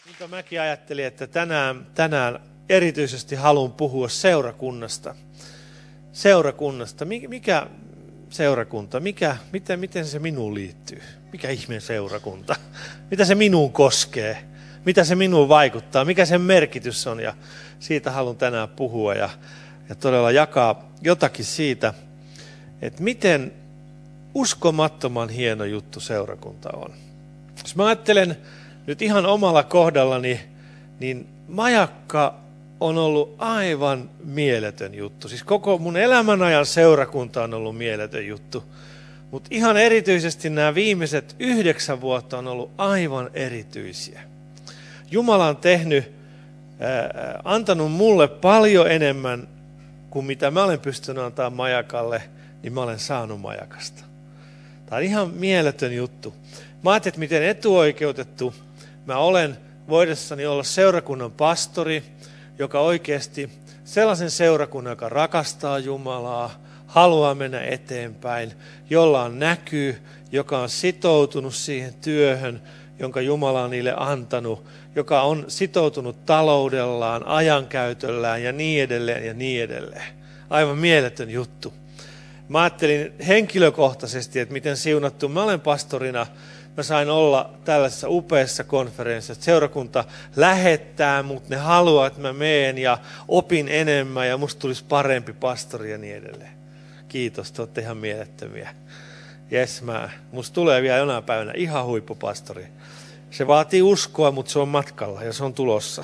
Niinpä mäkin ajattelin, että tänään erityisesti haluan puhua seurakunnasta. Seurakunnasta. Mikä seurakunta? Miten se minuun liittyy? Mikä ihmeen seurakunta? Mitä se minuun koskee? Mitä se minuun vaikuttaa? Mikä sen merkitys on? Ja siitä haluan tänään puhua ja todella jakaa jotakin siitä, että miten uskomattoman hieno juttu seurakunta on. Jos mä ajattelen nyt ihan omalla kohdallani, niin majakka on ollut aivan mieletön juttu. Siis koko mun elämän ajan seurakunta on ollut mieletön juttu. Mutta ihan erityisesti nämä viimeiset 9 vuotta on ollut aivan erityisiä. Jumala on antanut mulle paljon enemmän kuin mitä mä olen pystynyt antaa majakalle, niin mä olen saanut majakasta. Tämä on ihan mieletön juttu. Mä ajattelin, että miten etuoikeutettu mä olen voidessani olla seurakunnan pastori, joka oikeasti sellaisen seurakunnan, joka rakastaa Jumalaa, haluaa mennä eteenpäin, jolla on näkyy, joka on sitoutunut siihen työhön, jonka Jumala on niille antanut, joka on sitoutunut taloudellaan, ajankäytöllään ja niin edelleen ja niin edelleen. Aivan mieletön juttu. Mä ajattelin henkilökohtaisesti, että miten siunattu mä olen pastorina. Mä sain olla tällaisessa upeassa konferenssissa. Seurakunta lähettää, mutta ne haluaa, että mä meen ja opin enemmän ja musta tulisi parempi pastori ja niin edelleen. Kiitos, te olette ihan mielettömiä. Jes, musta tulee vielä jonain päivänä ihan huippupastori. Se vaatii uskoa, mutta se on matkalla ja se on tulossa.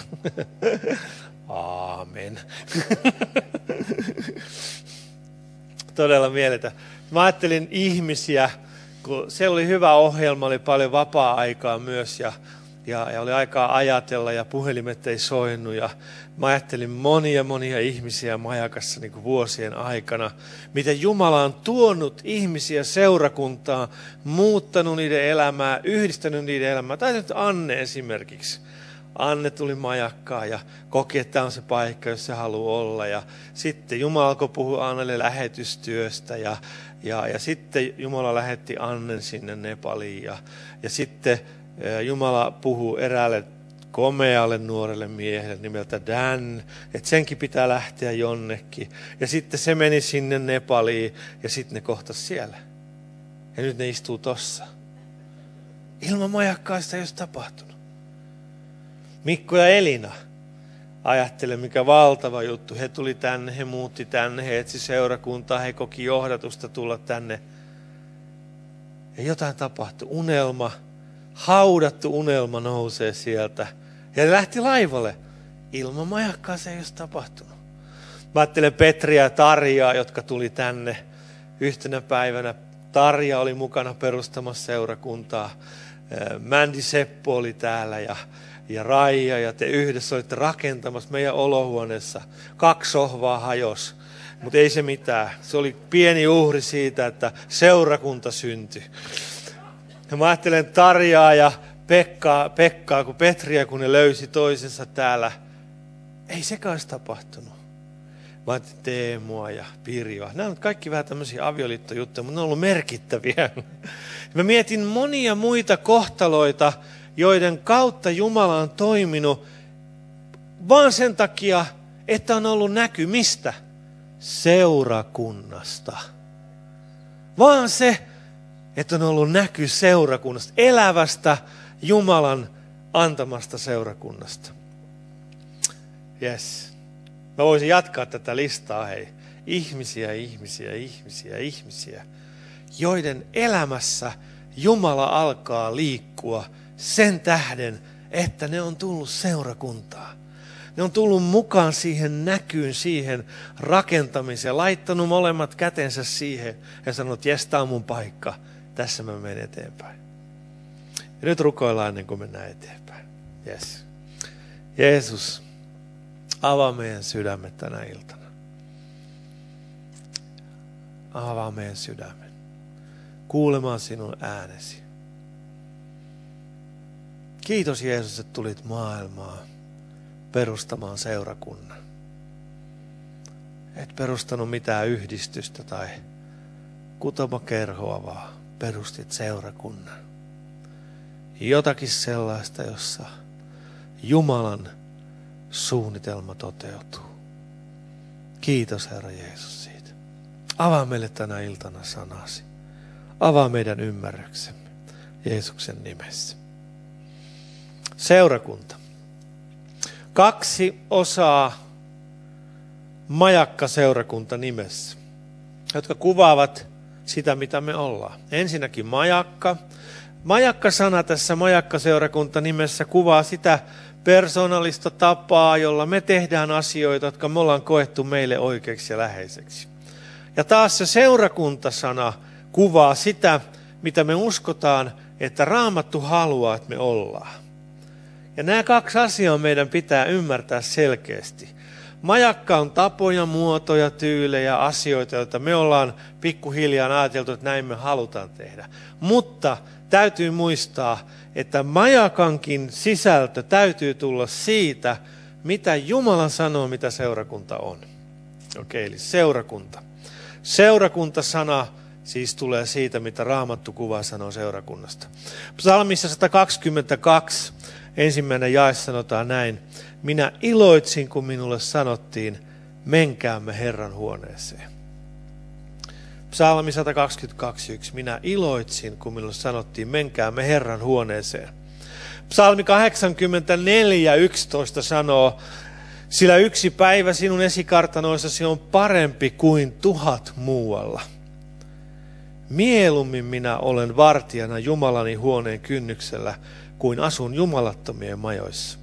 Aamen. Todella mieletön. Mä ajattelin ihmisiä, kun siellä oli hyvä ohjelma, oli paljon vapaa-aikaa myös ja oli aikaa ajatella ja puhelimet ei soinut. Ja mä ajattelin monia ihmisiä majakassa niin kuin vuosien aikana, miten Jumala on tuonut ihmisiä seurakuntaan, muuttanut niiden elämää, yhdistänyt niiden elämää. Tai nyt Anne esimerkiksi. Anne tuli majakkaan ja koki, että tämä on se paikka, jos se haluaa olla. Ja sitten Jumala alkoi puhua Annelle lähetystyöstä ja sitten Jumala lähetti Annen sinne Nepaliin. Ja sitten Jumala puhuu eräälle komealle nuorelle miehelle nimeltä Dan, että senkin pitää lähteä jonnekin. Ja sitten se meni sinne Nepaliin ja sitten ne kohtasi siellä. Ja nyt ne istuu tossa. Ilman majakkaa sitä ei olisi tapahtunut. Mikko ja Elina, ajattele mikä valtava juttu. He tuli tänne, he muutti tänne, he etsi seurakuntaa, he koki johdatusta tulla tänne. Ja jotain tapahtui. Unelma, haudattu unelma nousee sieltä. Ja ne lähti laivalle. Ilman majakkaa se ei olisi tapahtunut. Mä ajattelen Petriä ja Tarjaa, jotka tuli tänne yhtenä päivänä. Tarja oli mukana perustamassa seurakuntaa. Mändi Seppo oli täällä ja Raija, ja te yhdessä olitte rakentamassa meidän olohuoneessa. 2 sohvaa hajos, mutta ei se mitään. Se oli pieni uhri siitä, että seurakunta syntyi. Ja mä ajattelen Tarjaa ja Pekkaa, kun Petriä, kun ne löysi toisensa täällä. Ei sekään olisi tapahtunut. Mä ajattelin Teemua ja Pirjoa. Nämä on kaikki vähän tämmöisiä avioliittojuttuja, mutta ne on ollut merkittäviä. Mä mietin monia muita kohtaloita, joiden kautta Jumala on toiminut vaan sen takia, että on ollut näky mistä? Seurakunnasta. Vaan se, että on ollut näky seurakunnasta, elävästä Jumalan antamasta seurakunnasta. Yes. Mä voisin jatkaa tätä listaa, hei. Ihmisiä, joiden elämässä Jumala alkaa liikkua sen tähden, että ne on tullut seurakuntaan. Ne on tullut mukaan siihen näkyyn, siihen rakentamiseen, laittanut molemmat kätensä siihen ja sanonut, että jes, tää on mun paikka, tässä mä menen eteenpäin. Ja nyt rukoillaan ennen kuin mennään eteenpäin. Yes. Jeesus, avaa meidän sydämet tänä iltana. Avaa meidän sydämen. Kuulemaan sinun äänesi. Kiitos Jeesus, että tulit maailmaan perustamaan seurakunnan. Et perustanut mitään yhdistystä tai kutomakerhoa, vaan perustit seurakunnan. Jotakin sellaista, Jumalan suunnitelma toteutuu. Kiitos Herra Jeesus siitä. Avaa meille tänä iltana sanasi. Avaa meidän ymmärryksemme Jeesuksen nimessä. Seurakunta. 2 osaa majakka-seurakunta nimessä, jotka kuvaavat sitä, mitä me ollaan. Ensinnäkin majakka. Majakka-sana tässä majakka-seurakunta nimessä kuvaa sitä persoonallista tapaa, jolla me tehdään asioita, jotka me ollaan koettu meille oikeiksi ja läheiseksi. Ja taas se seurakuntasana kuvaa sitä, mitä me uskotaan, että Raamattu haluaa, että me ollaan. Ja nämä 2 asiaa meidän pitää ymmärtää selkeästi. Majakka on tapoja, muotoja, tyylejä, asioita, joita me ollaan pikkuhiljaa ajateltu, että näin me halutaan tehdä. Mutta täytyy muistaa, että majakankin sisältö täytyy tulla siitä, mitä Jumala sanoo, mitä seurakunta on. Okei, eli seurakunta. Seurakuntasana siis tulee siitä, mitä Raamattu kuvaa sanoo seurakunnasta. Psalmissa 122, ensimmäinen jae sanotaan näin. Minä iloitsin, kun minulle sanottiin, menkäämme Herran huoneeseen. Psalmi 122:1. Minä iloitsin, kun minulle sanottiin, menkäämme Herran huoneeseen. Psalmi 84:11 sanoo, sillä 1 päivä sinun esikartanoissasi on parempi kuin 1000 muualla. Mieluummin minä olen vartijana Jumalani huoneen kynnyksellä, kuin asun jumalattomien majoissa.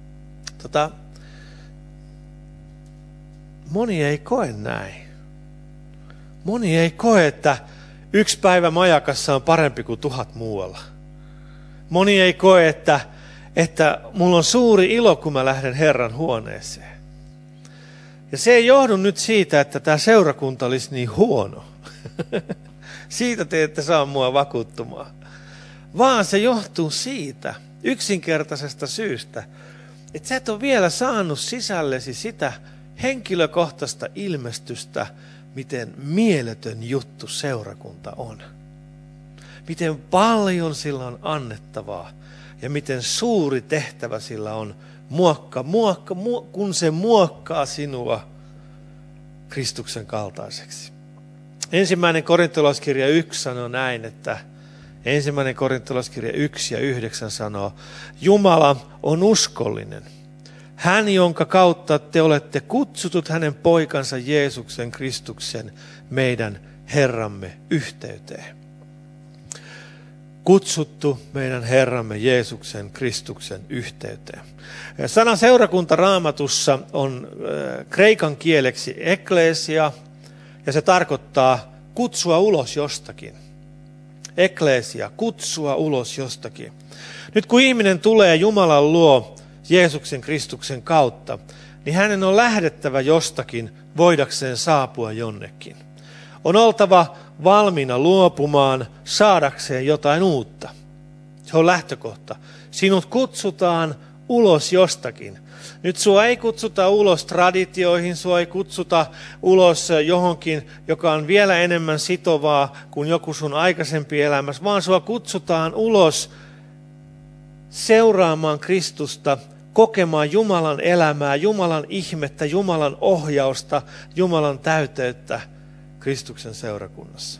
Moni ei koe näin. Moni ei koe, että 1 päivä majakassa on parempi kuin 1000 muualla. Moni ei koe, että mulla on suuri ilo, kun mä lähden Herran huoneeseen. Ja se ei johdu nyt siitä, että tämä seurakunta olisi niin huono. Siitä te ette saa mua vakuuttumaan. Vaan se johtuu siitä yksinkertaisesta syystä, että sä et ole vielä saanut sisällesi sitä henkilökohtaista ilmestystä, miten mieletön juttu seurakunta on. Miten paljon sillä on annettavaa ja miten suuri tehtävä sillä on, kun se muokkaa sinua Kristuksen kaltaiseksi. 1. Korintolaiskirja 1 sanoo näin, että 1. Korintolaiskirja 1 ja 9 sanoo, Jumala on uskollinen. Hän, jonka kautta te olette kutsutut hänen poikansa Jeesuksen Kristuksen, meidän Herramme yhteyteen. Kutsuttu meidän Herramme Jeesuksen Kristuksen yhteyteen. Sana seurakunta Raamatussa on kreikan kieleksi ekklesia, ja se tarkoittaa kutsua ulos jostakin. Ekklesia, kutsua ulos jostakin. Nyt kun ihminen tulee Jumalan luo Jeesuksen Kristuksen kautta, niin hänen on lähdettävä jostakin voidakseen saapua jonnekin. On oltava valmiina luopumaan saadakseen jotain uutta. Se on lähtökohta. Sinut kutsutaan ulos jostakin. Nyt sua ei kutsuta ulos traditioihin, sua ei kutsuta ulos johonkin, joka on vielä enemmän sitovaa kuin joku sun aikaisempi elämässä, vaan sua kutsutaan ulos seuraamaan Kristusta, kokemaan Jumalan elämää, Jumalan ihmettä, Jumalan ohjausta, Jumalan täyteyttä Kristuksen seurakunnassa.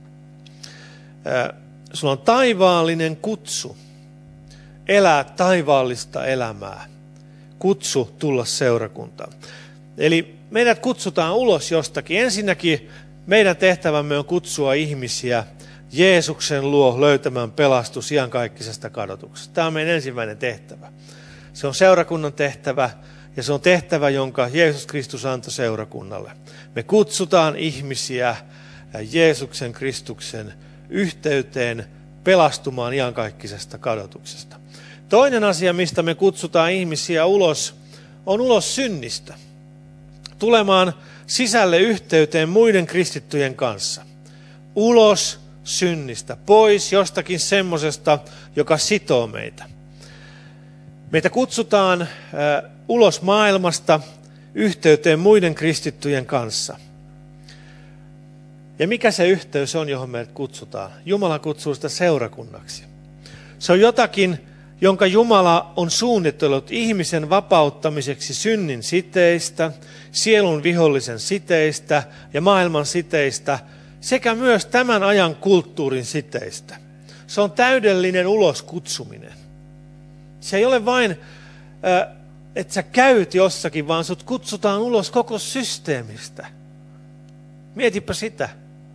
Sulla on taivaallinen kutsu elää taivaallista elämää. Kutsu tulla seurakuntaan. Eli meidät kutsutaan ulos jostakin. Ensinnäkin meidän tehtävämme on kutsua ihmisiä Jeesuksen luo löytämään pelastus iankaikkisesta kadotuksesta. Tämä on meidän ensimmäinen tehtävä. Se on seurakunnan tehtävä ja se on tehtävä, jonka Jeesus Kristus antoi seurakunnalle. Me kutsutaan ihmisiä Jeesuksen Kristuksen yhteyteen pelastumaan iankaikkisesta kadotuksesta. Toinen asia, mistä me kutsutaan ihmisiä ulos, on ulos synnistä. Tulemaan sisälle yhteyteen muiden kristittyjen kanssa. Ulos synnistä, pois jostakin semmosesta, joka sitoo meitä. Meitä kutsutaan ulos maailmasta yhteyteen muiden kristittyjen kanssa. Ja mikä se yhteys on, johon meidät kutsutaan? Jumala kutsuu sitä seurakunnaksi. Se on jotakin, jonka Jumala on suunnitellut ihmisen vapauttamiseksi synnin siteistä, sielun vihollisen siteistä ja maailman siteistä, sekä myös tämän ajan kulttuurin siteistä. Se on täydellinen uloskutsuminen. Se ei ole vain, että sä käyt jossakin, vaan sut kutsutaan ulos koko systeemistä. Mietipä sitä.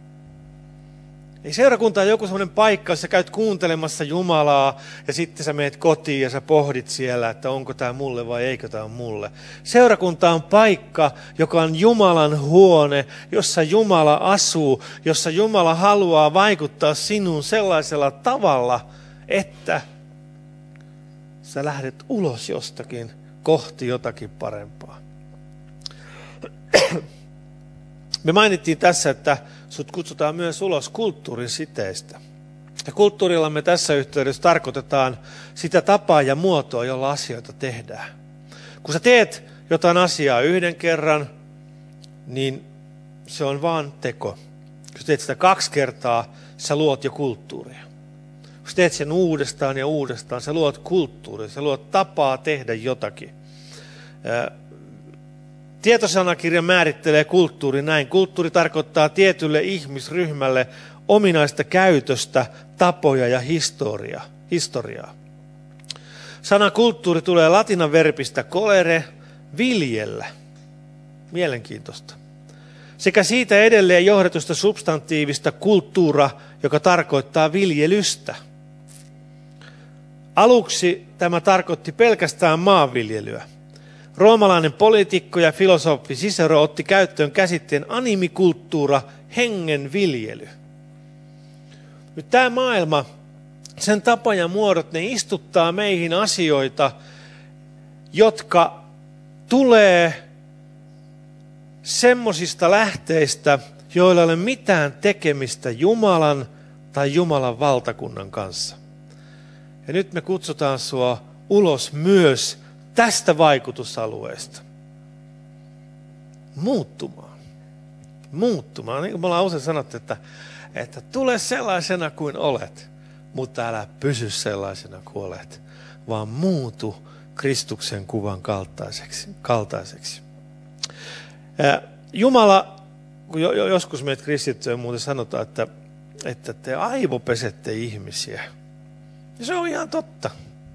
Ei seurakunta ole joku sellainen paikka, jossa sä käyt kuuntelemassa Jumalaa ja sitten sä meet kotiin ja sä pohdit siellä, että onko tämä mulle vai eikö tämä mulle. Seurakunta on paikka, joka on Jumalan huone, jossa Jumala asuu, jossa Jumala haluaa vaikuttaa sinuun sellaisella tavalla, että sä lähdet ulos jostakin kohti jotakin parempaa. Me mainittiin tässä, että sut kutsutaan myös ulos kulttuurin siteistä. Ja kulttuurilla me tässä yhteydessä tarkoitetaan sitä tapaa ja muotoa, jolla asioita tehdään. Kun sä teet jotain asiaa yhden kerran, niin se on vaan teko. Kun sä teet sitä 2 kertaa, sä luot jo kulttuuria. Kun sä teet sen uudestaan ja uudestaan, sä luot kulttuuria, sä luot tapaa tehdä jotakin. Tietosanakirja määrittelee kulttuuri näin. Kulttuuri tarkoittaa tietylle ihmisryhmälle ominaista käytöstä, tapoja ja historiaa. Sana kulttuuri tulee latinan verbistä colere, viljellä. Mielenkiintoista. Sekä siitä edelleen johdetusta substantiivista kulttuura, joka tarkoittaa viljelystä. Aluksi tämä tarkoitti pelkästään maanviljelyä. Roomalainen poliitikko ja filosofi Cicero otti käyttöön käsitteen animikulttuura, hengen viljely. Nyt tämä maailma, sen tapa ja muodot, ne istuttaa meihin asioita, jotka tulee semmosista lähteistä, joilla ei ole mitään tekemistä Jumalan tai Jumalan valtakunnan kanssa. Ja nyt me kutsutaan sua ulos myös tästä vaikutusalueesta. Muuttumaan. Niin kuin me ollaan usein sanottu, että tule sellaisena kuin olet, mutta älä pysy sellaisena kuin olet, vaan muutu Kristuksen kuvan kaltaiseksi. Jumala, kun joskus meitä kristittyjä muuten sanotaan, että te aivopesette ihmisiä. Ja se on ihan totta.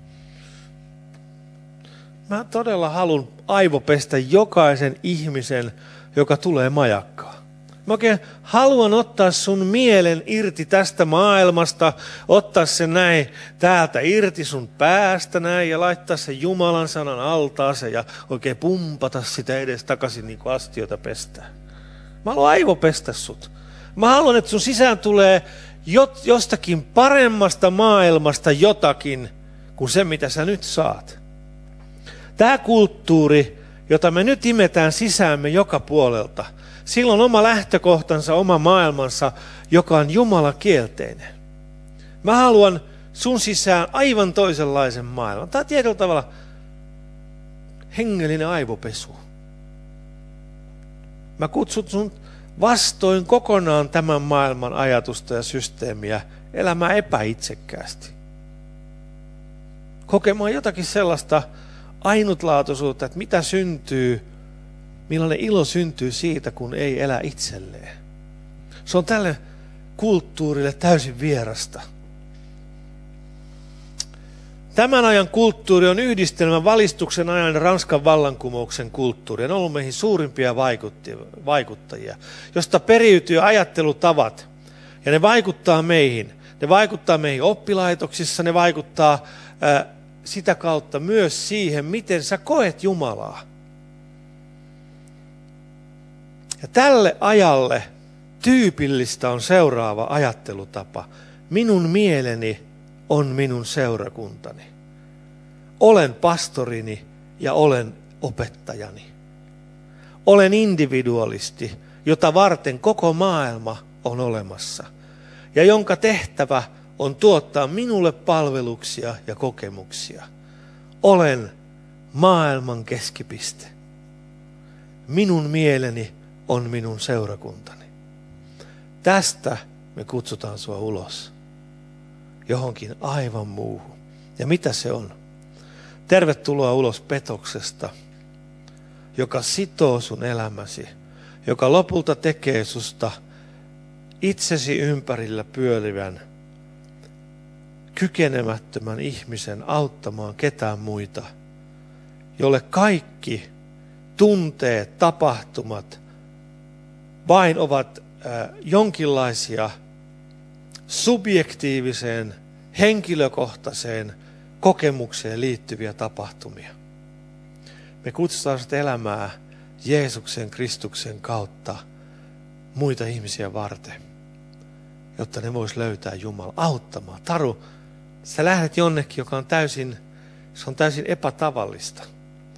Mä todella haluan aivopestä jokaisen ihmisen, joka tulee majakkaan. Mä oikein haluan ottaa sun mielen irti tästä maailmasta, ottaa sen näin täältä irti sun päästä näin ja laittaa sen Jumalan sanan altaaseen ja oikein pumpata sitä edes takaisin niin kuin astioita pestää. Mä haluan aivopestä sut. Mä haluan, että sun sisään tulee jostakin paremmasta maailmasta jotakin kuin se, mitä sä nyt saat. Tämä kulttuuri, jota me nyt imetään sisäämme joka puolelta, sillä on oma lähtökohtansa, oma maailmansa, joka on Jumala kielteinen. Mä haluan sun sisään aivan toisenlaisen maailman. Tämä on tietyllä tavalla hengellinen aivopesu. Mä kutsun sun vastoin kokonaan tämän maailman ajatusta ja systeemiä elämään epäitsekkäästi. Kokemaan jotakin sellaista ainutlaatuisuutta, että mitä syntyy, millainen ilo syntyy siitä, kun ei elä itselleen. Se on tälle kulttuurille täysin vierasta. Tämän ajan kulttuuri on yhdistelmä valistuksen ajan Ranskan vallankumouksen kulttuuri. On ollut meihin suurimpia vaikuttajia, josta periytyy ajattelutavat. Ja ne vaikuttaa meihin. Ne vaikuttaa meihin oppilaitoksissa, ne vaikuttaa sitä kautta myös siihen, miten sä koet Jumalaa. Ja tälle ajalle tyypillistä on seuraava ajattelutapa. Minun mieleni on minun seurakuntani. Olen pastorini ja olen opettajani. Olen individualisti, jota varten koko maailma on olemassa. Ja jonka tehtävä on tuottaa minulle palveluksia ja kokemuksia. Olen maailman keskipiste. Minun mieleni on minun seurakuntani. Tästä me kutsutaan sua ulos johonkin aivan muuhun. Ja mitä se on? Tervetuloa ulos petoksesta, joka sitoo sun elämäsi, joka lopulta tekee susta itsesi ympärillä pyörivän, kykenemättömän ihmisen auttamaan ketään muita, jolle kaikki tunteet, tapahtumat vain ovat jonkinlaisia subjektiiviseen, henkilökohtaiseen kokemukseen liittyviä tapahtumia. Me kutsutaan sitä elämää Jeesuksen, Kristuksen kautta muita ihmisiä varten, jotta ne vois löytää Jumala auttamaan. Taru, sä lähdet jonnekin, joka on täysin epätavallista.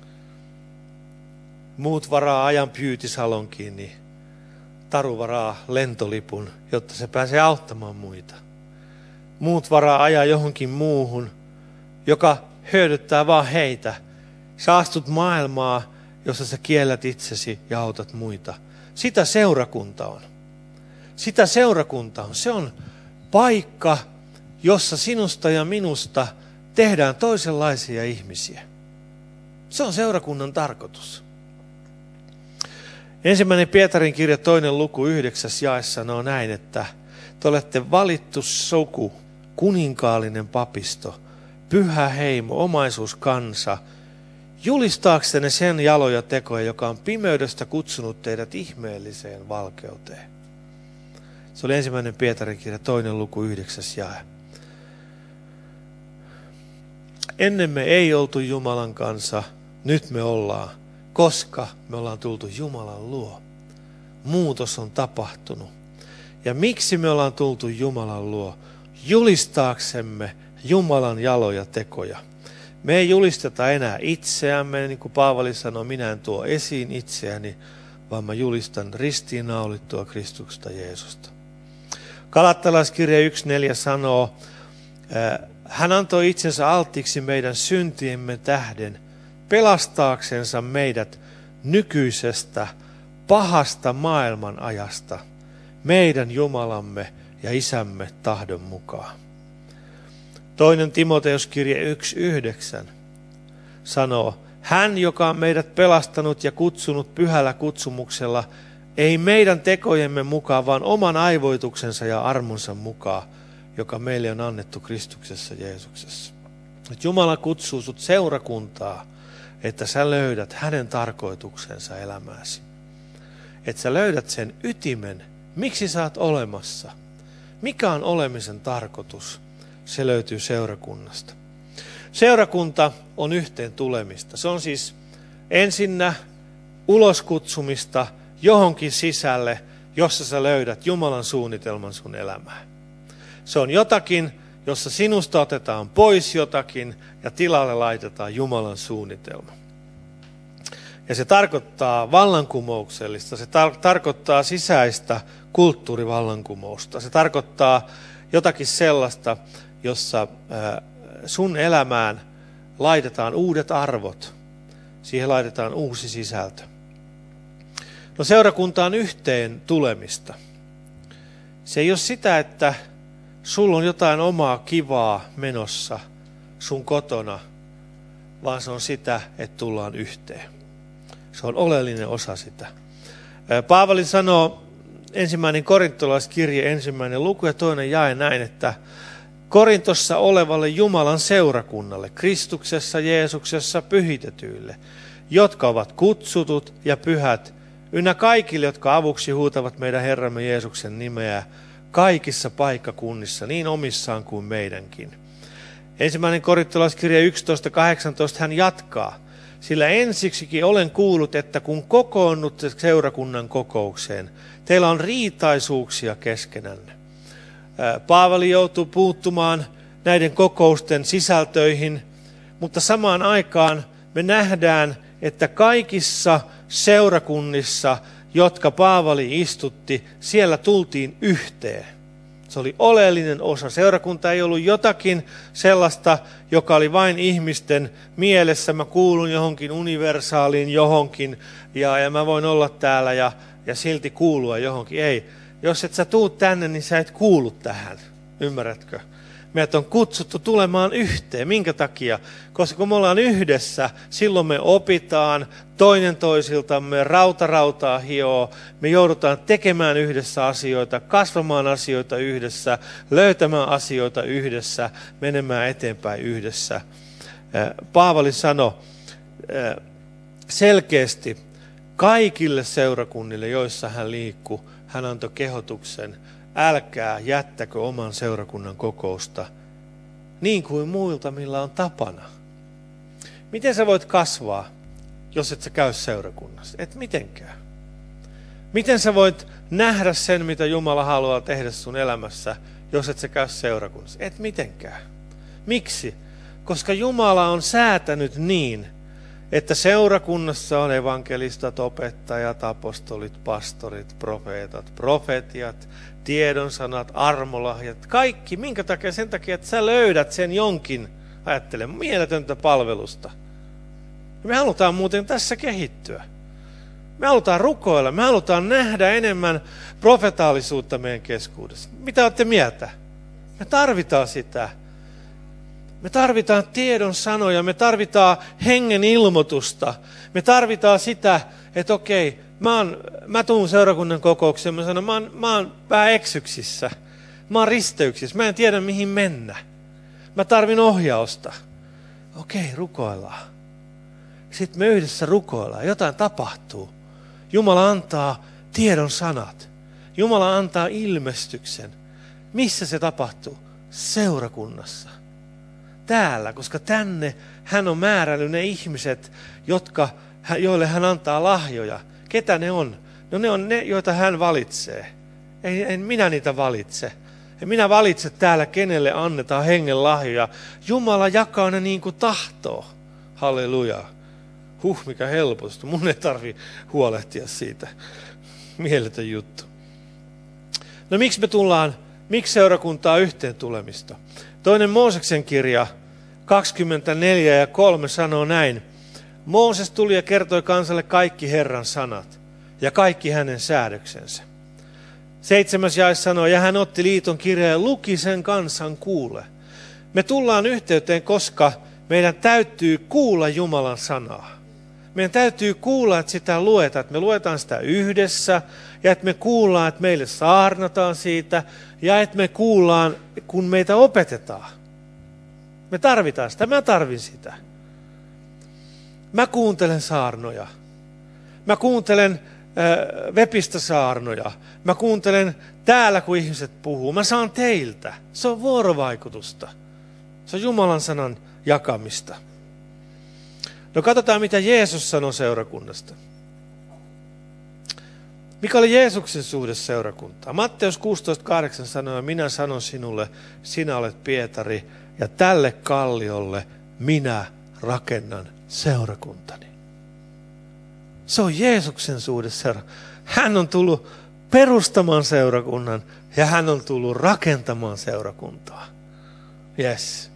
Muut varaa ajan pyytisalonkiin, niin Taru varaa lentolipun, jotta se pääsee auttamaan muita. Muut varaa ajaa johonkin muuhun, joka hyödyttää vaan heitä. Sä astut maailmaa, jossa sä kiellät itsesi ja autat muita. Sitä seurakunta on. Sitä seurakunta on. Se on paikka, jossa sinusta ja minusta tehdään toisenlaisia ihmisiä. Se on seurakunnan tarkoitus. 1. Pietarin kirja 2. luku 9. jae sanoo näin, että te olette valittu suku, kuninkaallinen papisto, pyhä heimo, omaisuuskansa, julistaaksenne sen jaloja tekoja, joka on pimeydestä kutsunut teidät ihmeelliseen valkeuteen. Se oli 1. Pietarin kirja 2. luku 9. jae. Ennen me ei oltu Jumalan kanssa, nyt me ollaan, koska me ollaan tultu Jumalan luo. Muutos on tapahtunut. Ja miksi me ollaan tultu Jumalan luo? Julistaaksemme Jumalan jaloja tekoja. Me ei julisteta enää itseämme, niin kuin Paavali sanoi, minä en tuo esiin itseäni, vaan mä julistan ristiinnaulittua Kristusta Jeesusta. Galattalaiskirja 1.4 sanoo, hän antoi itsensä alttiiksi meidän syntiemme tähden, pelastaaksensa meidät nykyisestä pahasta maailman ajasta, meidän Jumalamme ja Isämme tahdon mukaan. 2. Timoteuskirja 1.9 sanoo, hän, joka on meidät pelastanut ja kutsunut pyhällä kutsumuksella, ei meidän tekojemme mukaan, vaan oman aivoituksensa ja armonsa mukaan, joka meille on annettu Kristuksessa Jeesuksessa. Että Jumala kutsuu sut seurakuntaa, että sä löydät hänen tarkoituksensa elämääsi. Että sä löydät sen ytimen, miksi sä oot olemassa. Mikä on olemisen tarkoitus? Se löytyy seurakunnasta. Seurakunta on yhteen tulemista. Se on siis ensinnä uloskutsumista johonkin sisälle, jossa sä löydät Jumalan suunnitelman sun elämään. Se on jotakin, jossa sinusta otetaan pois jotakin ja tilalle laitetaan Jumalan suunnitelma. Ja se tarkoittaa vallankumouksellista, se tarkoittaa sisäistä kulttuurivallankumousta. Se tarkoittaa jotakin sellaista, jossa sun elämään laitetaan uudet arvot. Siihen laitetaan uusi sisältö. No seurakunta on yhteen tulemista. Se ei ole sitä, että sulla on jotain omaa kivaa menossa sun kotona, vaan se on sitä, että tullaan yhteen. Se on oleellinen osa sitä. Paavali sanoo 1. korintolaiskirje 1. luku ja 2. jae näin, että Korintossa olevalle Jumalan seurakunnalle, Kristuksessa Jeesuksessa pyhitetyille, jotka ovat kutsutut ja pyhät, ynnä kaikille, jotka avuksi huutavat meidän Herramme Jeesuksen nimeä kaikissa paikkakunnissa, niin omissaan kuin meidänkin. 1. korintolaiskirja 11.18 hän jatkaa, sillä ensiksikin olen kuullut, että kun kokoonnutte seurakunnan kokoukseen, teillä on riitaisuuksia keskenänne. Paavali joutuu puuttumaan näiden kokousten sisältöihin, mutta samaan aikaan me nähdään, että kaikissa seurakunnissa, jotka Paavali istutti, siellä tultiin yhteen. Se oli oleellinen osa. Seurakunta ei ollut jotakin sellaista, joka oli vain ihmisten mielessä. Mä kuulun johonkin universaaliin johonkin ja mä voin olla täällä ja silti kuulua johonkin. Ei. Jos et sä tuu tänne, niin sä et kuulu tähän. Ymmärrätkö? Meidät on kutsuttu tulemaan yhteen. Minkä takia? Koska kun me ollaan yhdessä, silloin me opitaan toinen toisiltamme, rautaa hioo. Me joudutaan tekemään yhdessä asioita, kasvamaan asioita yhdessä, löytämään asioita yhdessä, menemään eteenpäin yhdessä. Paavali sanoi selkeästi kaikille seurakunnille, joissa hän liikkui, hän antoi kehotuksen, älkää jättäkö oman seurakunnan kokousta niin kuin muilta, millä on tapana. Miten sä voit kasvaa, jos et sä käy seurakunnassa? Et mitenkään. Miten sä voit nähdä sen, mitä Jumala haluaa tehdä sun elämässä, jos et sä käy seurakunnassa? Et mitenkään. Miksi? Koska Jumala on säätänyt niin, että seurakunnassa on evankelistat, opettajat, apostolit, pastorit, profeetat, profetiat, tiedonsanat, armolahjat, kaikki. Minkä takia? Sen takia, että sä löydät sen jonkin, ajattele, mieletöntä palvelusta. Me halutaan muuten tässä kehittyä. Me halutaan rukoilla, me halutaan nähdä enemmän profetaalisuutta meidän keskuudessa. Mitä olette mieltä? Me tarvitaan sitä. Me tarvitaan tiedon sanoja, me tarvitaan hengen ilmoitusta. Me tarvitaan sitä, että okei, mä tuun seurakunnan kokoukseen, mä sanon, mä oon vähän eksyksissä. Mä oon risteyksissä, mä en tiedä mihin mennä. Mä tarvin ohjausta. Okei, rukoillaan. Sitten me yhdessä rukoillaan, jotain tapahtuu. Jumala antaa tiedon sanat. Jumala antaa ilmestyksen. Missä se tapahtuu? Seurakunnassa. Täällä, koska tänne hän on määrännyt ne ihmiset, joille hän antaa lahjoja. Ketä ne on? No ne on ne, joita hän valitsee. En minä niitä valitse. En minä valitse täällä, kenelle annetaan hengen lahjoja. Jumala jakaa ne niin kuin tahtoo. Halleluja. Mikä helpostu. Mun ei tarvi huolehtia siitä. Mieletön juttu. No miksi seurakuntaa yhteen tulemista? Toinen Mooseksen kirja 24 ja 3 sanoo näin. Mooses tuli ja kertoi kansalle kaikki Herran sanat ja kaikki hänen säädöksensä. 7. jae sanoo, ja hän otti liiton kirjan ja luki sen kansan kuule. Me tullaan yhteyteen, koska meidän täytyy kuulla Jumalan sanaa. Meidän täytyy kuulla, että sitä luetaan, että me luetaan sitä yhdessä ja että me kuullaan, että meille saarnataan siitä ja että me kuullaan, kun meitä opetetaan. Me tarvitaan sitä, mä tarvin sitä. Mä kuuntelen saarnoja. Mä kuuntelen webistä saarnoja. Mä kuuntelen täällä, kun ihmiset puhuu. Mä saan teiltä. Se on vuorovaikutusta. Se on Jumalan sanan jakamista. No katsotaan, mitä Jeesus sanoi seurakunnasta. Mikä oli Jeesuksen suhde seurakuntaan? Matteus 16:8 sanoi, minä sanon sinulle, sinä olet Pietari, ja tälle kalliolle minä rakennan seurakuntani. Se on Jeesuksen suhde seurakuntaan. Hän on tullut perustamaan seurakunnan, ja hän on tullut rakentamaan seurakuntaa. Yes.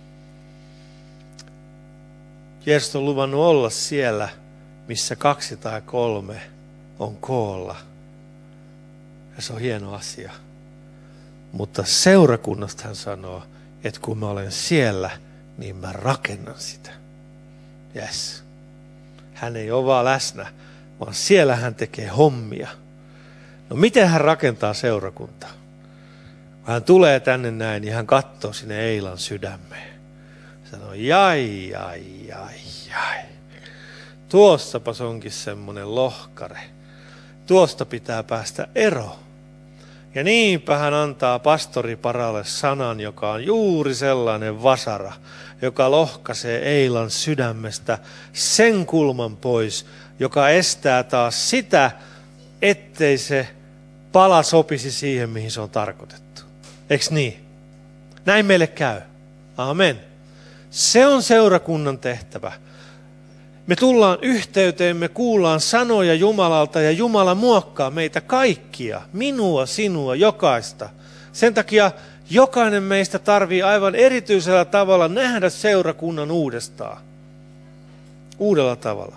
Jeesus on luvannut olla siellä, missä 2 tai 3 on koolla. Ja se on hieno asia. Mutta seurakunnasta hän sanoo, että kun mä olen siellä, niin mä rakennan sitä. Yes. Hän ei ole vaan läsnä, vaan siellä hän tekee hommia. No miten hän rakentaa seurakuntaa? Hän tulee tänne näin, niin hän katsoo sinne Eilan sydämeen. Sanoo, jai. Tuossapas onkin semmoinen lohkare. Tuosta pitää päästä eroon. Ja niinpä hän antaa pastoriparalle sanan, joka on juuri sellainen vasara, joka lohkaisee Eilan sydämestä sen kulman pois, joka estää taas sitä, ettei se pala sopisi siihen, mihin se on tarkoitettu. Eiks niin? Näin meille käy. Amen. Se on seurakunnan tehtävä. Me tullaan yhteyteen, me kuullaan sanoja Jumalalta ja Jumala muokkaa meitä kaikkia, minua, sinua, jokaista. Sen takia jokainen meistä tarvii aivan erityisellä tavalla nähdä seurakunnan uudestaan. Uudella tavalla.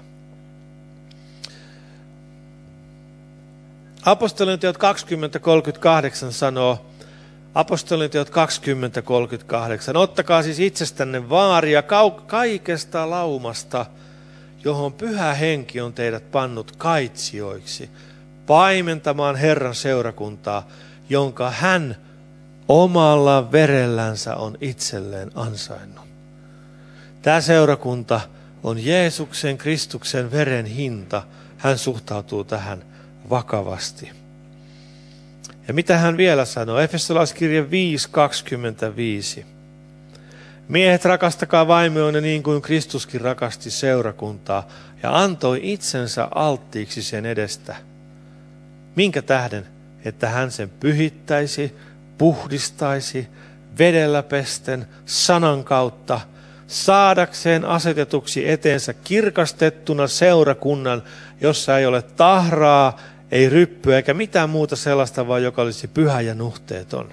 Apostolien teot 20:38 sanoo, Apostolien teot 20:38. Ottakaa siis itsestänne vaaria kaikesta laumasta, johon Pyhä Henki on teidät pannut kaitsijoiksi, paimentamaan Herran seurakuntaa, jonka hän omalla verellänsä on itselleen ansainnut. Tämä seurakunta on Jeesuksen Kristuksen veren hinta. Hän suhtautuu tähän vakavasti. Ja mitä hän vielä sanoo? Efesolaiskirje 5:25. Miehet, rakastakaa vaimoanne niin kuin Kristuskin rakasti seurakuntaa ja antoi itsensä alttiiksi sen edestä. Minkä tähden? Että hän sen pyhittäisi, puhdistaisi, vedellä pesten, sanan kautta, saadakseen asetetuksi eteensä kirkastettuna seurakunnan, jossa ei ole tahraa, ei ryppyä eikä mitään muuta sellaista, vaan joka olisi pyhä ja nuhteeton.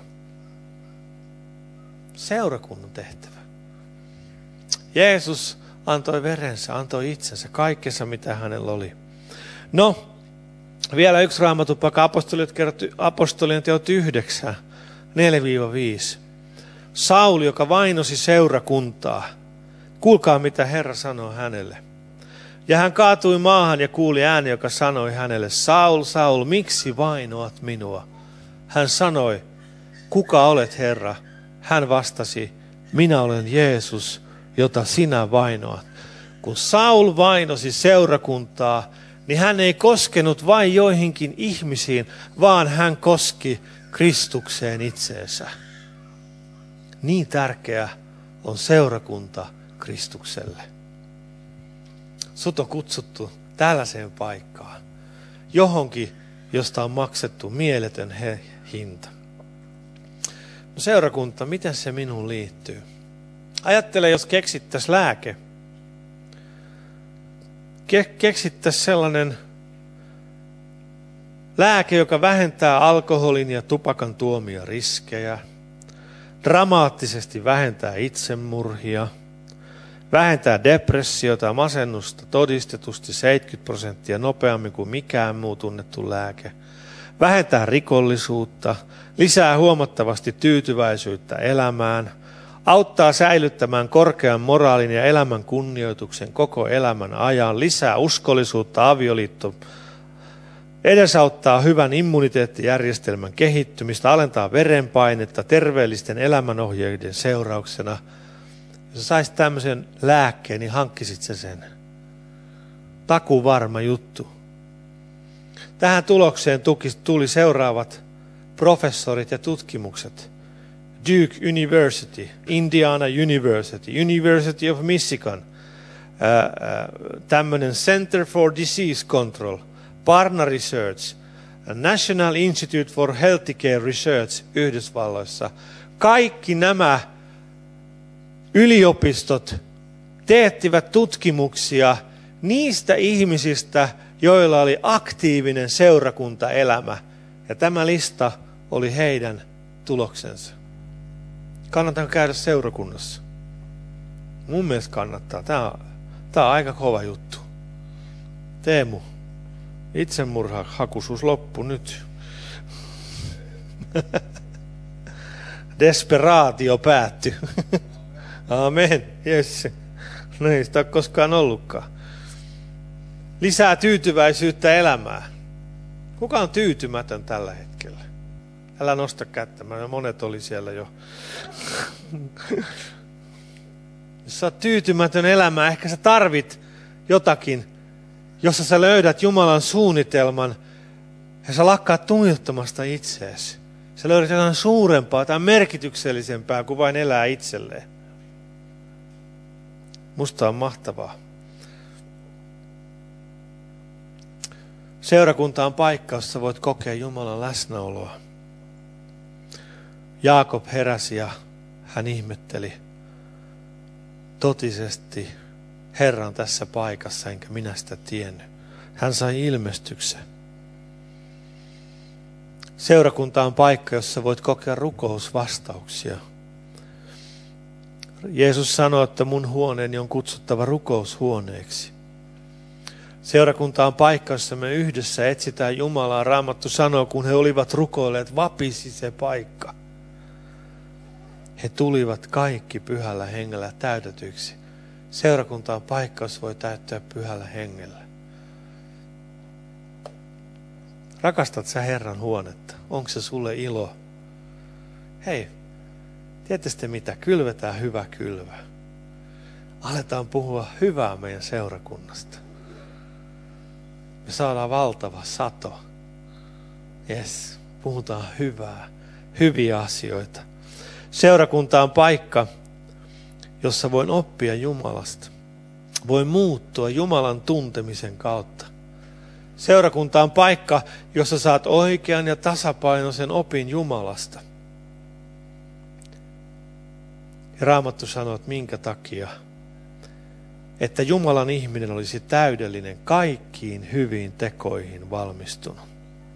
Seurakunnan tehtävä. Jeesus antoi verensä, antoi itsensä, kaikessa mitä hänellä oli. No, vielä yksi Raamatun paikka, apostolien teot 9, 4-5. Sauli, joka vainosi seurakuntaa. Kuulkaa, mitä Herra sanoi hänelle. Ja hän kaatui maahan ja kuuli ääni, joka sanoi hänelle, Saul, Saul, miksi vainoat minua? Hän sanoi, kuka olet, Herra? Hän vastasi, minä olen Jeesus, jota sinä vainoat. Kun Saul vainosi seurakuntaa, niin hän ei koskenut vain joihinkin ihmisiin, vaan hän koski Kristukseen itseensä. Niin tärkeä on seurakunta Kristukselle. Sut on kutsuttu tällaiseen paikkaan, johonkin, josta on maksettu mieletön hinta. No seurakunta, miten se minuun liittyy? Ajattele, jos keksittäisiin lääke. Keksittäisiin sellainen lääke, joka vähentää alkoholin ja tupakan tuomia riskejä, dramaattisesti vähentää itsemurhia, vähentää depressiota ja masennusta todistetusti 70% nopeammin kuin mikään muu tunnettu lääke, vähentää rikollisuutta, lisää huomattavasti tyytyväisyyttä elämään, auttaa säilyttämään korkean moraalin ja elämän kunnioituksen koko elämän ajan, lisää uskollisuutta avioliittoon, edesauttaa hyvän immuniteettijärjestelmän kehittymistä, alentaa verenpainetta terveellisten elämänohjeiden seurauksena. Jos saisit tämmöisen lääkkeen, niin hankkisit sen. Takuvarma juttu. Tähän tulokseen tuli seuraavat professorit ja tutkimukset. Duke University, Indiana University, University of Michigan, tämmöinen Center for Disease Control, Barna Research, National Institute for Healthcare Research Yhdysvalloissa. Kaikki nämä yliopistot teettivät tutkimuksia niistä ihmisistä, joilla oli aktiivinen seurakuntaelämä. Ja tämä lista oli heidän tuloksensa. Kannataanko käydä seurakunnassa? Mun mielestä kannattaa. Tämä on aika kova juttu. Teemu, itsemurhahakuisuus loppu nyt. Desperaatio päättyi. Amen. Jes. No ei sitä ole koskaan ollutkaan. Lisää tyytyväisyyttä elämään. Kuka on tyytymätön tällä hetkellä? Älä nosta kättä, monet oli siellä jo. Jos sä oot tyytymätön elämään, ehkä sä tarvit jotakin, jossa sä löydät Jumalan suunnitelman ja sä lakkaat tuijottamasta itseesi. Sä löydät jotain suurempaa, jotain merkityksellisempää kuin vain elää itselleen. Musta on mahtavaa. Seurakunta on paikka, jossa voit kokea Jumalan läsnäoloa. Jaakob heräsi ja hän ihmetteli. Totisesti Herra on tässä paikassa, enkä minä sitä tiennyt. Hän sai ilmestyksen. Seurakunta on paikka, jossa voit kokea rukousvastauksia. Jeesus sanoi, että mun huoneeni on kutsuttava rukoushuoneeksi. Seurakunta on paikka, jossa me yhdessä etsitään Jumalaa. Raamattu sanoo, kun he olivat rukoilleet, vapisi se paikka. He tulivat kaikki Pyhällä Hengellä täytetyiksi. Seurakunta on paikka, jos voi täyttyä Pyhällä Hengellä. Rakastat sä Herran huonetta? Onko se sulle ilo? Hei, tiedätte mitä? Kylvetään hyvä kylvä. Aletaan puhua hyvää meidän seurakunnasta. Me saadaan valtava sato. Jes, puhutaan hyvää, hyviä asioita. Seurakunta on paikka, jossa voin oppia Jumalasta. Voin muuttua Jumalan tuntemisen kautta. Seurakunta on paikka, jossa saat oikean ja tasapainoisen opin Jumalasta. Ja Raamattu sanoo, että minkä takia? Että Jumalan ihminen olisi täydellinen, kaikkiin hyviin tekoihin valmistunut.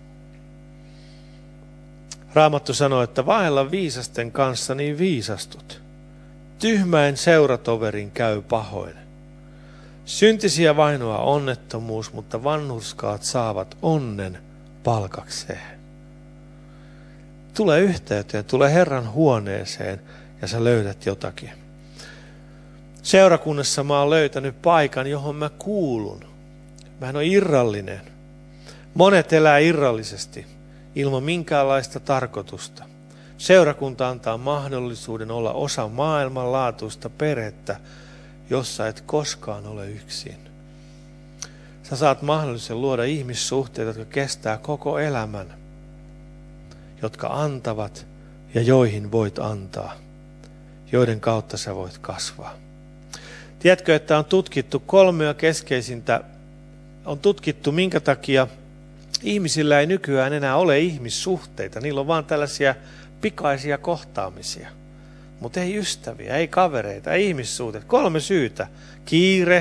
Raamattu sanoo, että vaella viisasten kanssa niin viisastut. Tyhmäin seuratoverin käy pahoin. Syntisiä vainoa onnettomuus, mutta vanhurskaat saavat onnen palkakseen. Tule yhteyteen, tule Herran huoneeseen ja sä löydät jotakin. Seurakunnassa mä oon löytänyt paikan, johon mä kuulun. Mä en ole irrallinen. Monet elää irrallisesti, ilman minkäänlaista tarkoitusta. Seurakunta antaa mahdollisuuden olla osa maailmanlaatuista perhettä, jossa et koskaan ole yksin. Sä saat mahdollisuuden luoda ihmissuhteita, jotka kestää koko elämän, jotka antavat ja joihin voit antaa, joiden kautta sä voit kasvaa. Tiedätkö, että on tutkittu 3 keskeisintä, on tutkittu minkä takia ihmisillä ei nykyään enää ole ihmissuhteita. Niillä on vaan tällaisia pikaisia kohtaamisia. Mutta ei ystäviä, ei kavereita, ei ihmissuhteita. 3 syytä. Kiire,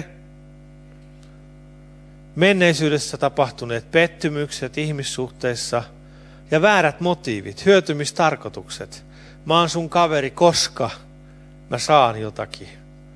menneisyydessä tapahtuneet pettymykset ihmissuhteissa ja väärät motiivit, hyötymistarkoitukset. Mä oon sun kaveri, koska mä saan jotakin.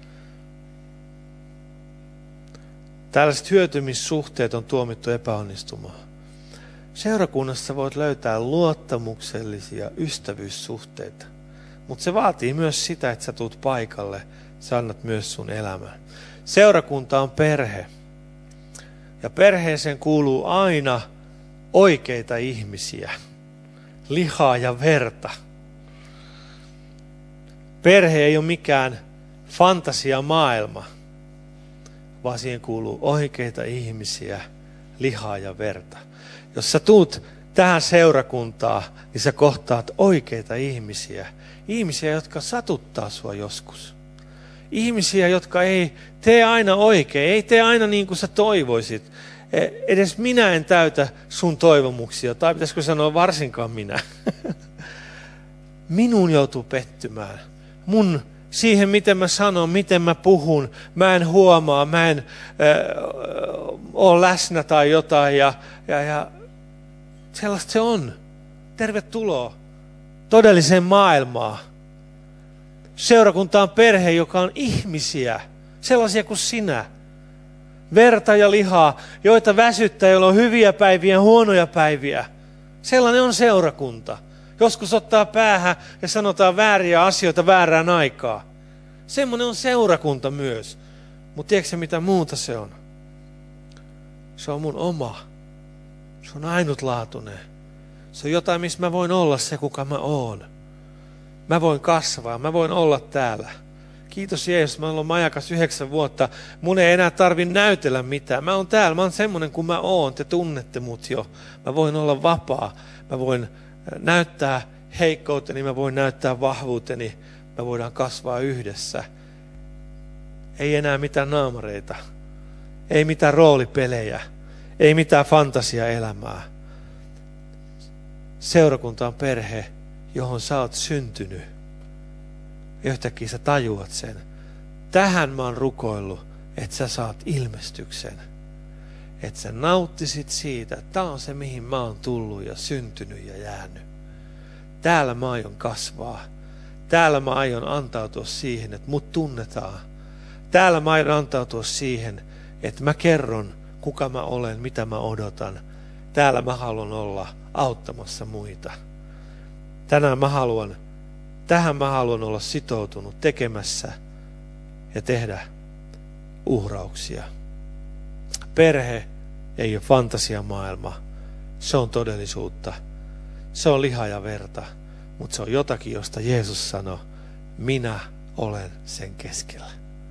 Tällaiset hyötymissuhteet on tuomittu epäonnistumaan. Seurakunnassa voit löytää luottamuksellisia ystävyyssuhteita. Mutta se vaatii myös sitä, että sä tuut paikalle, sä annat myös sun elämän. Seurakunta on perhe. Ja perheeseen kuuluu aina oikeita ihmisiä. Lihaa ja verta. Perhe ei ole mikään fantasiamaailma, vaan siihen kuuluu oikeita ihmisiä, lihaa ja verta. Jos sä tuut tähän seurakuntaan, niin sä kohtaat oikeita ihmisiä. Ihmisiä, jotka satuttaa sua joskus. Ihmisiä, jotka ei tee aina oikein, ei tee aina niin kuin sä toivoisit. Edes minä en täytä sun toivomuksia, tai pitäisikö sanoa varsinkaan minä. Minun joutuu pettymään. Mun siihen, miten mä sanon, miten mä puhun, mä en huomaa, mä en ole läsnä tai jotain. Ja sellaista se on. Tervetuloa todelliseen maailmaan. Seurakunta on perhe, joka on ihmisiä, sellaisia kuin sinä. Verta ja lihaa, joita väsyttää, joilla on hyviä päiviä ja huonoja päiviä. Sellainen on seurakunta. Joskus ottaa päähän ja sanotaan vääriä asioita väärään aikaan. Semmoinen on seurakunta myös. Mutta tiedätkö mitä muuta se on? Se on mun oma. Se on ainutlaatuinen. Se on jotain, missä mä voin olla se, kuka mä oon. Mä voin kasvaa, mä voin olla täällä. Kiitos Jeesus, mä olen majakas 9 vuotta. Mun ei enää tarvitse näytellä mitään. Mä oon täällä, mä oon semmoinen kuin mä oon. Te tunnette mut jo. Mä voin olla vapaa. Mä voin näyttää heikkouteni, mä voin näyttää vahvuuteni. Me voidaan kasvaa yhdessä. Ei enää mitään naamareita. Ei mitään roolipelejä. Ei mitään fantasiaelämää. Seurakunta on perhe, johon sä oot syntynyt. Yhtäkkiä sä tajuat sen. Tähän mä oon rukoillut, että sä saat ilmestyksen. Että sä nauttisit siitä, että tää on se, mihin mä oon tullut ja syntynyt ja jäänyt. Täällä mä aion kasvaa. Täällä mä aion antautua siihen, että mut tunnetaan. Täällä mä aion antautua siihen, että mä kerron, kuka mä olen, mitä mä odotan. Täällä mä haluan olla auttamassa muita. Tänään mä haluan Tähän mä haluan olla sitoutunut tekemässä ja tehdä uhrauksia. Perhe ei ole fantasiamaailma. Se on todellisuutta. Se on liha ja verta. Mutta se on jotakin, josta Jeesus sanoi, minä olen sen keskellä.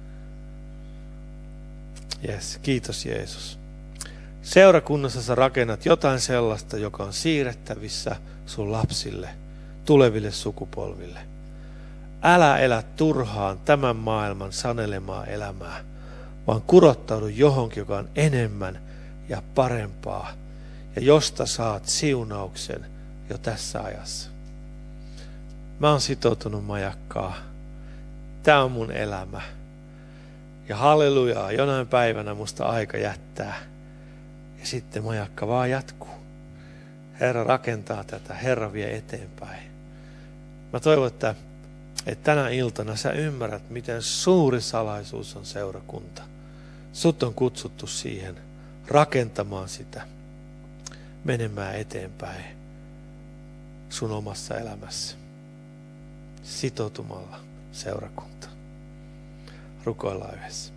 Jes, kiitos Jeesus. Seurakunnassa sä rakennat jotain sellaista, joka on siirrettävissä sun lapsille, tuleville sukupolville. Älä elä turhaan tämän maailman sanelemaa elämää, vaan kurottaudu johonkin, joka on enemmän ja parempaa, ja josta saat siunauksen jo tässä ajassa. Mä oon sitoutunut majakkaa. Tää on mun elämä. Ja hallelujaa, jonain päivänä musta aika jättää. Ja sitten majakka vaan jatkuu. Herra rakentaa tätä, Herra vie eteenpäin. Mä toivon, että tänä iltana sä ymmärrät, miten suuri salaisuus on seurakunta. Sut on kutsuttu siihen, rakentamaan sitä, menemään eteenpäin sun omassa elämässä. Sitoutumalla seurakuntaan. Rukoillaan yhdessä.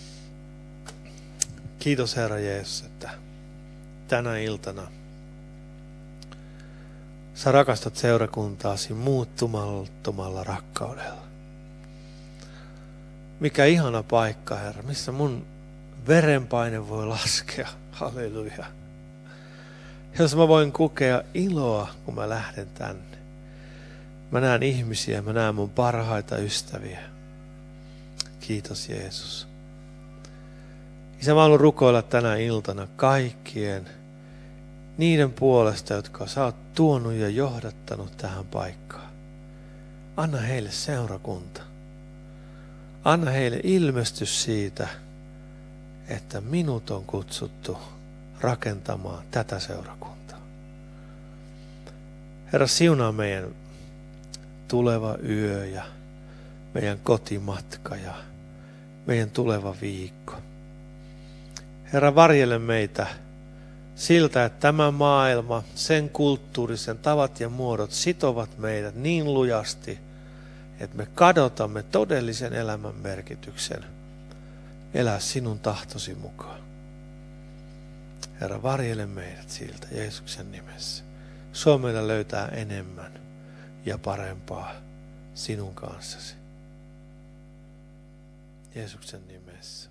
Kiitos Herra Jeesus, että tänä iltana sä rakastat seurakuntaasi muuttumattomalla rakkaudella. Mikä ihana paikka, Herra, missä mun verenpaine voi laskea. Halleluja. Jos mä voin kokea iloa, kun mä lähden tänne. Mä näen ihmisiä, mä näen mun parhaita ystäviä. Kiitos Jeesus. Isä, mä haluan rukoilla tänä iltana kaikkien niiden puolesta, jotka sä oot tuonut ja johdattanut tähän paikkaan. Anna heille seurakunta. Anna heille ilmestys siitä, että minut on kutsuttu rakentamaan tätä seurakuntaa. Herra, siunaa meidän tuleva yö ja meidän kotimatka ja meidän tuleva viikko. Herra, varjele meitä siltä, että tämä maailma, sen kulttuuri, sen tavat ja muodot sitovat meidät niin lujasti, että me kadotamme todellisen elämän merkityksen elää sinun tahtosi mukaan. Herra, varjele meidät siltä Jeesuksen nimessä. Suomella löytää enemmän ja parempaa sinun kanssasi. Jeesuksen nimessä.